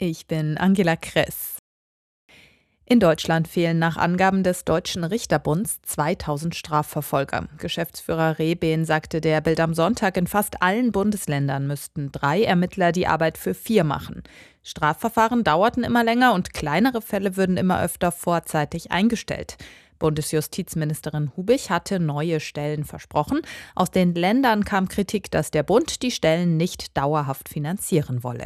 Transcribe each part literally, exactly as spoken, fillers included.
Ich bin Angela Kress. In Deutschland fehlen nach Angaben des Deutschen Richterbunds zweitausend Strafverfolger. Geschäftsführer Rehben sagte der Bild am Sonntag, in fast allen Bundesländern müssten drei Ermittler die Arbeit für vier machen. Strafverfahren dauerten immer länger und kleinere Fälle würden immer öfter vorzeitig eingestellt. Bundesjustizministerin Hubich hatte neue Stellen versprochen. Aus den Ländern kam Kritik, dass der Bund die Stellen nicht dauerhaft finanzieren wolle.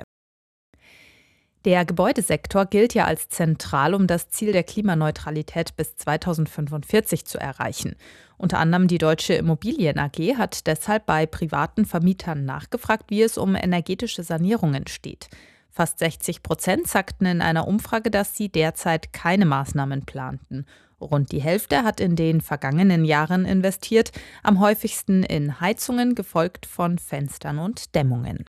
Der Gebäudesektor gilt ja als zentral, um das Ziel der Klimaneutralität bis zweitausendfünfundvierzig zu erreichen. Unter anderem die Deutsche Immobilien A G hat deshalb bei privaten Vermietern nachgefragt, wie es um energetische Sanierungen steht. Fast sechzig Prozent sagten in einer Umfrage, dass sie derzeit keine Maßnahmen planten. Rund die Hälfte hat in den vergangenen Jahren investiert, am häufigsten in Heizungen, gefolgt von Fenstern und Dämmungen.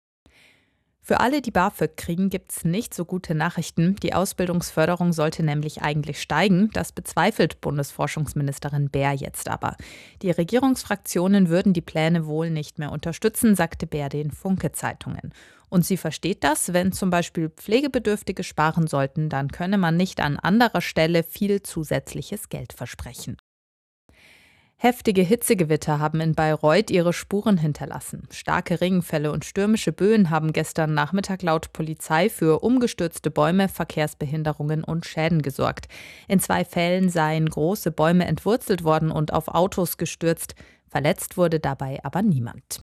Für alle, die BAföG kriegen, gibt es nicht so gute Nachrichten. Die Ausbildungsförderung sollte nämlich eigentlich steigen. Das bezweifelt Bundesforschungsministerin Baer jetzt aber. Die Regierungsfraktionen würden die Pläne wohl nicht mehr unterstützen, sagte Baer den Funke-Zeitungen. Und sie versteht das, wenn zum Beispiel Pflegebedürftige sparen sollten, dann könne man nicht an anderer Stelle viel zusätzliches Geld versprechen. Heftige Hitzegewitter haben in Bayreuth ihre Spuren hinterlassen. Starke Regenfälle und stürmische Böen haben gestern Nachmittag laut Polizei für umgestürzte Bäume, Verkehrsbehinderungen und Schäden gesorgt. In zwei Fällen seien große Bäume entwurzelt worden und auf Autos gestürzt. Verletzt wurde dabei aber niemand.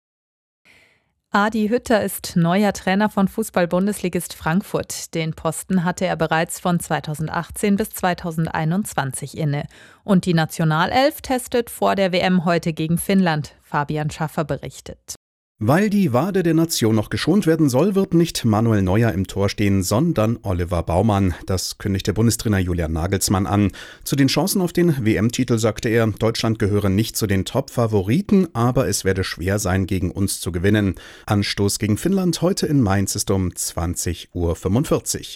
Adi Hütter ist neuer Trainer von Fußball-Bundesligist Frankfurt. Den Posten hatte er bereits von zweitausendachtzehn bis zweitausendeinundzwanzig inne. Und die Nationalelf testet vor der W M heute gegen Finnland. Fabian Schaffer berichtet. Weil die Wade der Nation noch geschont werden soll, wird nicht Manuel Neuer im Tor stehen, sondern Oliver Baumann. Das kündigte Bundestrainer Julian Nagelsmann an. Zu den Chancen auf den W M-Titel sagte er, Deutschland gehöre nicht zu den Top-Favoriten, aber es werde schwer sein, gegen uns zu gewinnen. Anstoß gegen Finnland heute in Mainz ist um zwanzig Uhr fünfundvierzig.